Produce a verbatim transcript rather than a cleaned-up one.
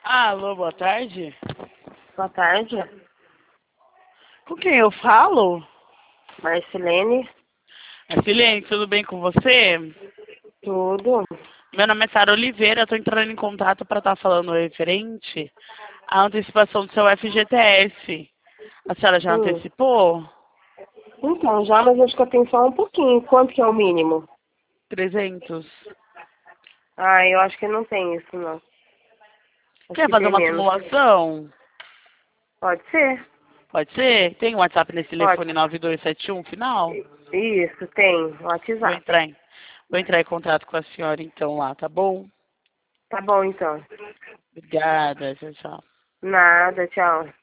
Alô, boa tarde. Boa tarde, Com quem eu falo? Marcilene. É Silene, tudo bem com você? Tudo? Meu nome é Sara Oliveira, estou entrando em contato para estar falando referente à antecipação do seu F G T S. A senhora já Hum. antecipou? Então, já, mas acho que eu tenho só um pouquinho. Quanto que é o mínimo? trezentos. Ah, eu acho que não tem isso, não. Acho Quer que fazer tem uma menos. simulação? Pode ser? Pode ser? Tem um WhatsApp nesse Pode. telefone nove dois sete um final? Isso, tem. Vou WhatsApp. entrar em, vou entrar em contato com a senhora então lá, tá bom? Tá bom, então. Obrigada, tchau, tchau. Nada, tchau.